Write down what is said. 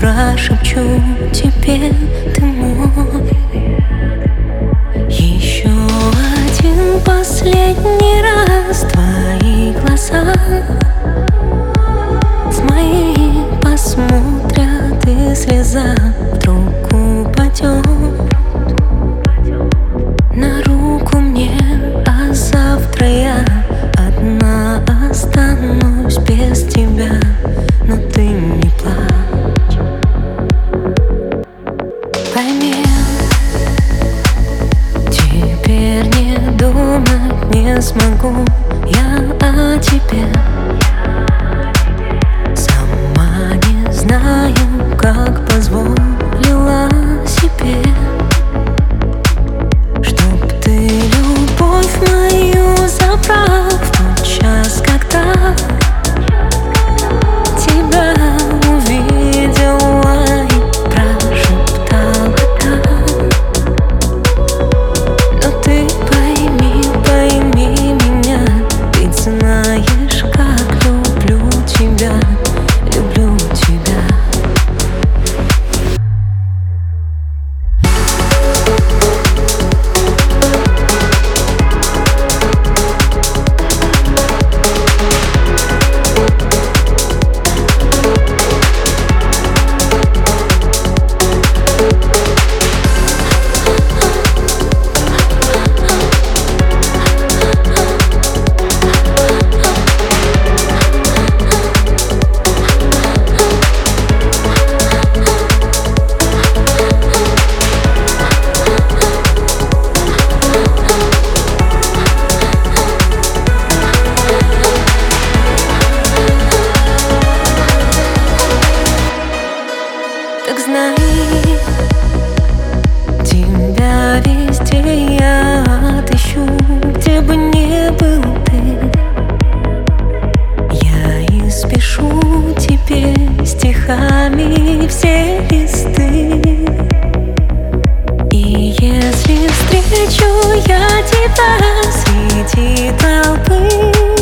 прошепчу тебе, ты мой. Еще один последний раз твои глаза с моих посмотрят, и слеза вдруг упадет на руку мне, а завтра я одна останусь без тебя. Но ты не плачь, пойми, теперь не думать не смогу я о тебе. Сама не знаю, как позволила себе, чтоб ты любовь мою забрал в тот час, когда тебя увидела и прошептала так. Но ты пойми, пойми меня, ведь знаешь, как люблю тебя, люблю тебя. Так знай, тебя везде я отыщу, где бы ни был ты. Я испишу тебе стихами все листы. И если встречу я тебя среди толпы,